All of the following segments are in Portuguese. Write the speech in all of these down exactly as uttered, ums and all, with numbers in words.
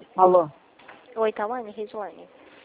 Alô? Oi, Tawane, Regiane.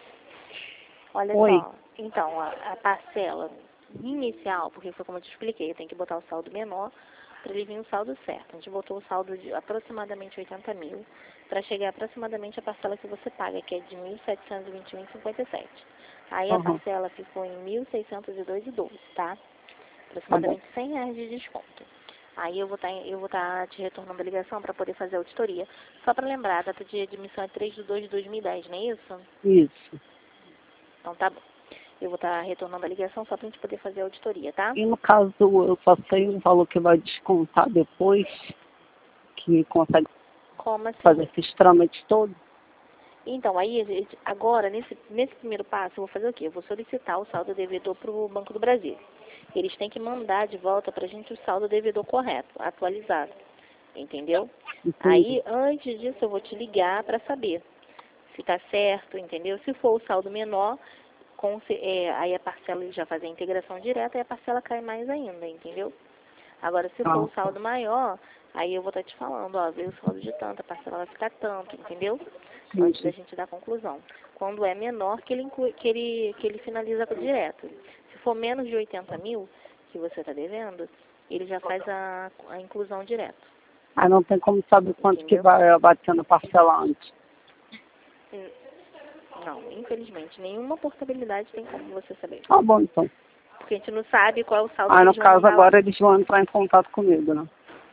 Olha Oi. só, então, a, a parcela inicial, porque foi como eu te expliquei, eu tenho que botar o saldo menor para ele vir o saldo certo. A gente botou o saldo de aproximadamente oitenta mil para chegar aproximadamente a parcela que você paga, que é de mil setecentos e vinte e um vírgula cinquenta e sete. Aí a Uhum. parcela ficou em mil seiscentos e dois vírgula doze, tá? Tá bom. Aproximadamente cem reais de desconto. Aí eu vou estar eu vou estar te retornando a ligação para poder fazer a auditoria. Só para lembrar, a data de admissão é três de dois de dois mil e dez, não é isso? Isso. Então tá bom. Eu vou estar retornando a ligação só para a gente poder fazer a auditoria, tá? E no caso, eu só sei o valor que vai descontar depois, que consegue Como assim? fazer esses trâmites todos? Então, aí, a gente- agora, nesse, nesse primeiro passo, eu vou fazer o quê? Eu vou solicitar o saldo devedor para o Banco do Brasil. Eles têm que mandar de volta para a gente o saldo devedor correto, atualizado. Entendeu? Entendi. Aí, antes disso, eu vou te ligar para saber se está certo, entendeu? Se for o saldo menor, com, ce- é, aí a parcela ele já faz a integração direta e a parcela cai mais ainda, entendeu? Agora, se for Ah, o saldo maior, aí eu vou estar te falando, ó, veio o saldo de tanto, a parcela vai ficar tanto, entendeu? Antes da entendi. gente dar a conclusão. Quando é menor, que ele, inclui, que ele, que ele finaliza direto. Se for menos de oitenta mil que você está devendo, ele já faz a, a inclusão direto, Aí não tem como saber quanto que entendeu? vai batendo parcela antes. Hum, Não, infelizmente, nenhuma portabilidade tem como você saber. Tá bom, então. Porque a gente não sabe qual é o saldo que Aí no eles vão caso mandar lá. agora eles vão entrar em contato comigo, né?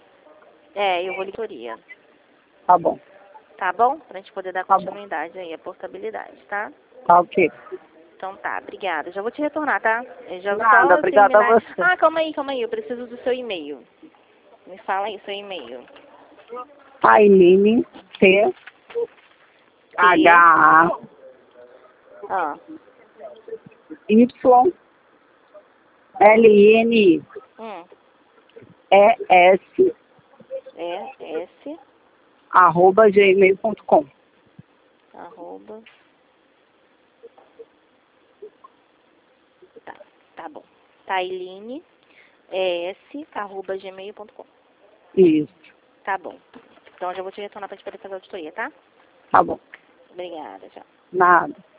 É, eu vou litoria. Tá bom. Tá bom? Pra gente poder dar Tá bom. continuidade aí, a portabilidade, tá? Tá ok. Então tá, obrigada. Já vou te retornar, tá? Eu já vou Nada, só obrigada a terminar. você. Ah, calma aí, calma aí. Eu preciso do seu e-mail. Me fala aí seu e-mail. Ailine T H T. A Ah. Y L I N I Hum. E S É S. arroba gmail ponto com. Arroba. Tá, tá bom. Tailine. É S. Arroba gmail ponto com. Isso. Tá bom. Então eu já vou te retornar pra gente poder fazer a auditoria, tá? Tá bom. Obrigada, tchau. Nada.